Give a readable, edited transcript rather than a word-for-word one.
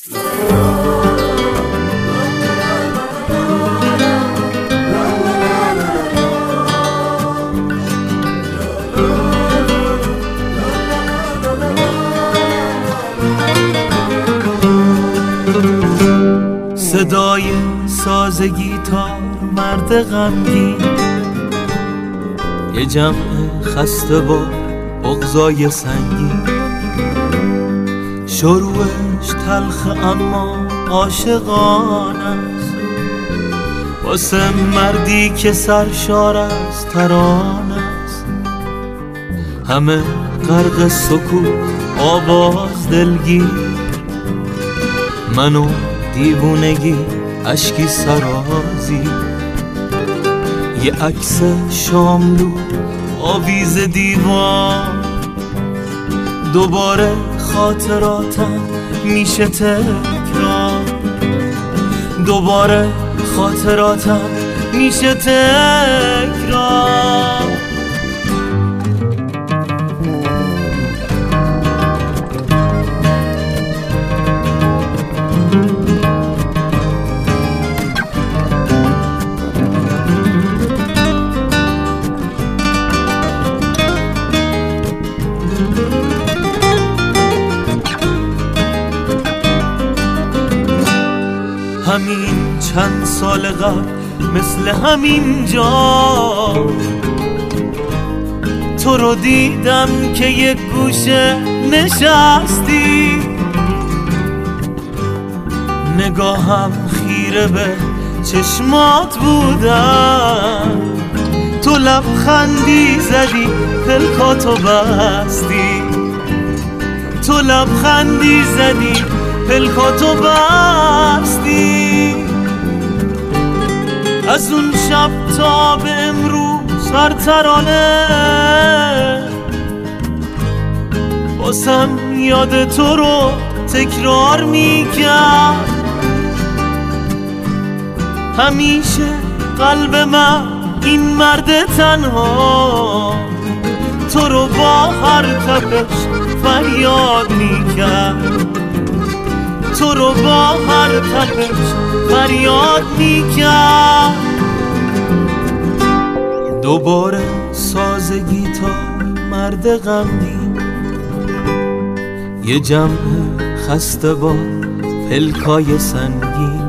صدای ساز گیتار مرد غمگین، یه جمع خسته با بغضای سنگین، شروعش تلخ اما عاشقانه است، واسه مردی که سرشار از ترانه است. همه غرق سکوت آواز دلگیر، منو دیوونگی اشکی سرازی، یه عکس شاملو آویز دیوان، دوباره خاطراتم میشه تکرار، دوباره خاطراتم میشه تکرار. همین چند سال قبل مثل همین جا تو رو دیدم که یک گوشه نشستی، نگاهم خیره به چشمات بودم، تو لبخندی زدی پلکاتو بستی، تو لبخندی زدی پلکاتو بستی. از اون شب تا به امروز هر ترانه باسم یاد تو رو تکرار میکرد، همیشه قلب من این مرد تنها تو رو با هر تپش فریاد میکرد، تو رو با هر تپش فریاد میکرد. دوباره ساز گیتار مرد غمگین، یه جمع خسته با پلکای سنگین،